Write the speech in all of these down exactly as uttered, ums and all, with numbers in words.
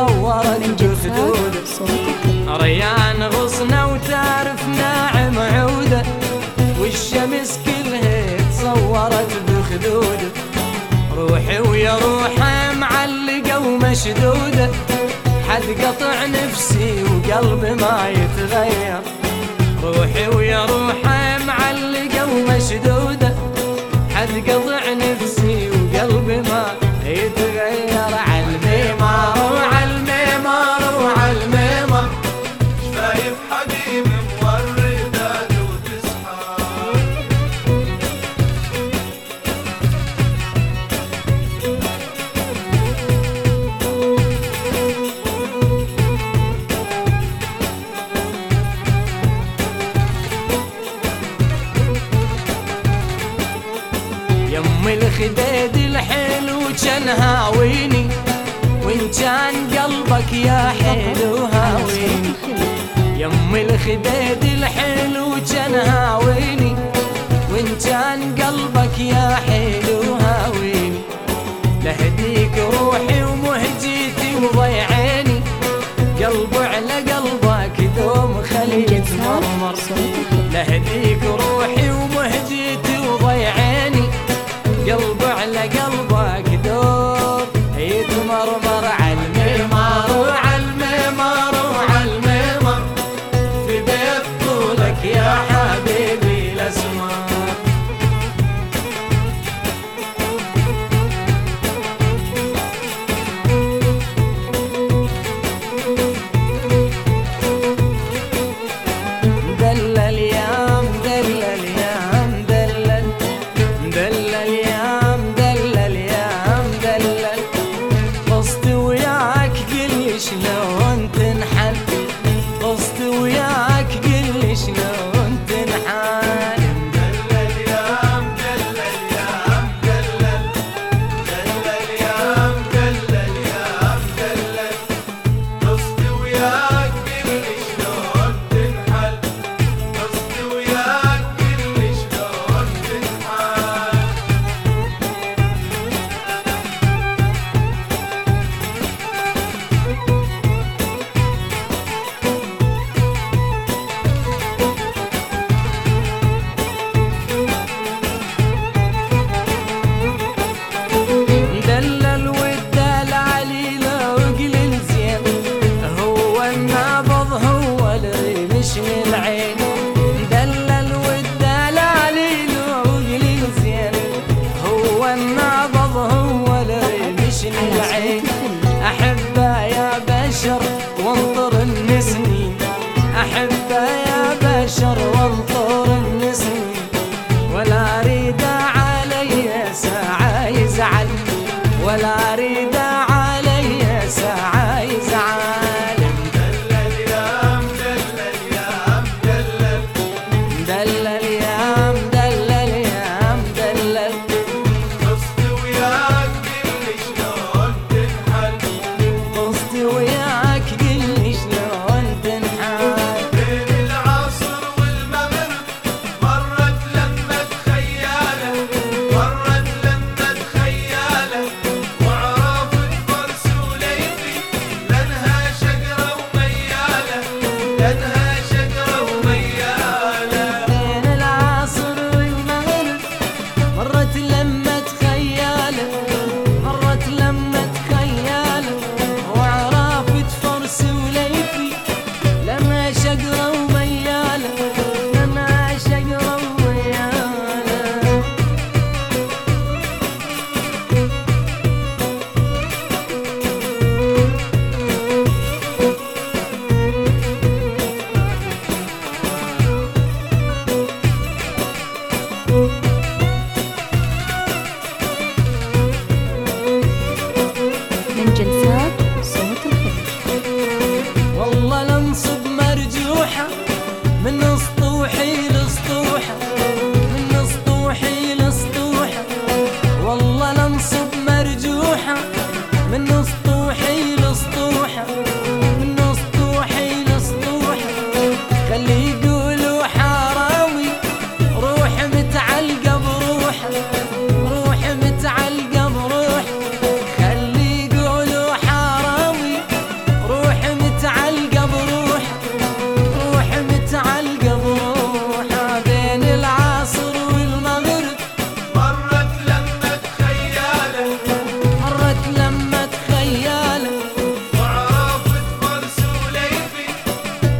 تصورت بخدوده. ريان غصنا وتعرف ناعم عوده، والشمس كلها تصورت بخدوده. روحي ويا روحه معلقة ومشدودة، حد قطع نفسي وقلبي ما يتغير. روحي ويا روحه معلقة ومشدودة، حد قطع نفسي وقلبي ما يتغير. عالميمار وعالميمار وعالميمار، شايف حبيبي مورد وتسحر. يم الخديد الحلو كان هاويني، وان كان قلبك يا حلو هاويني. يم الخديد الحلو كان هاويني، وان كان قلبك يا حلو هاويني. لهديك روحي ومهجتي وضيعيني، قلب على قلبك دوم خلي يتمرمر. لهديك روحي ومهجتي وضيعيني، قلب على قلبك دوم يتمرمر. عالميمار وعالميمار وعالميمار، في بيت طولك يا حبيبي الاسمر. دلل يا مدلل يا مدلل، مدلل يا مدلل يا مدلل. قصدي وياك قلي شلون تنحل، قصدي وياك قلي شلون تنحل. مدلل يا مدلل يا مدلل، مدلل يا مدلل يا مدلل. قصدي وياك قلي شلون تنحل، قصدي وياك قلي شلون تنحل.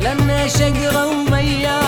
لأن شقرة وميال